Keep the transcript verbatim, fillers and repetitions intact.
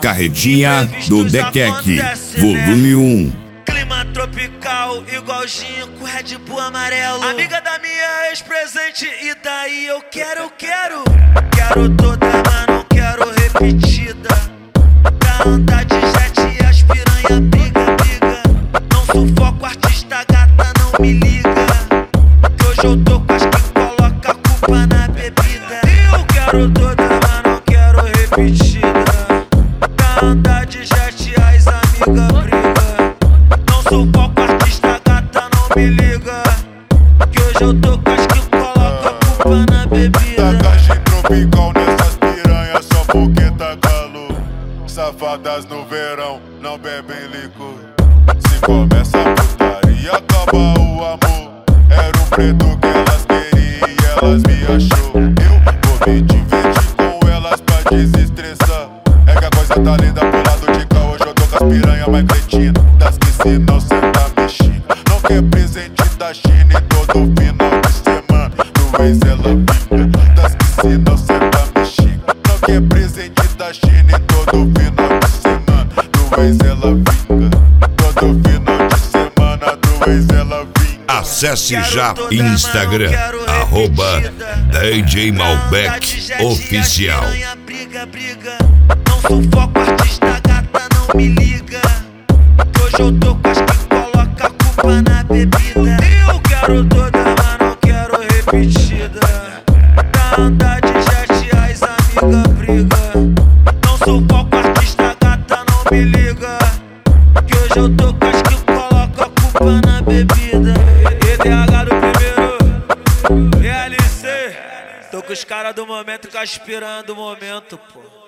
Carretinha do Dequeque, volume um. Clima tropical, igualzinho com Red Bull amarelo. Amiga da minha ex-presente, e daí eu quero, eu quero. Quero toda, mas não quero repetida. Pra andar de jet e as piranha briga, briga. Não sufoco artista gata, não me liga. Que hoje eu tô com as que coloca a culpa na bebida. Eu quero toda, mas não quero repetida. Pra andar de jet as amiga briga. Não sufoco artista gata, não me liga. Que hoje eu tô com as que coloca a culpa na bebida. Tacagem tropical nessas piranhas só porque tá calor. Safadas no verão não bebem licor. Se começa a putaria, acaba o amor. Era um preto que elas queriam e elas me achou. Eu vou me divertir com elas pra desestressar. É que a coisa tá linda pro lado de cá. Hoje eu tô com as piranha mais cretina. Das que se não senta mexendo. Não quer presente da China e todo final de semana do ex ela vinga. Das que se não senta mexendo. Não quer presente da China e todo final de semana do ex ela vinga. Todo final de semana do ex ela vinga. Acesse já Instagram, arroba D J Malbec Oficial. Briga, briga. Não sufoco artista gata, não me liga. Hoje eu tô com as que coloca a culpa na bebida. Eu quero toda, mas não quero repetida. Pra andar de jet as amiga briga. Não sufoco artista gata, não me liga. Que hoje eu tô com as que coloca a culpa na bebida. E D H do primeiro, E L C. Tô com os caras do momento, com as piranha do momento, pô.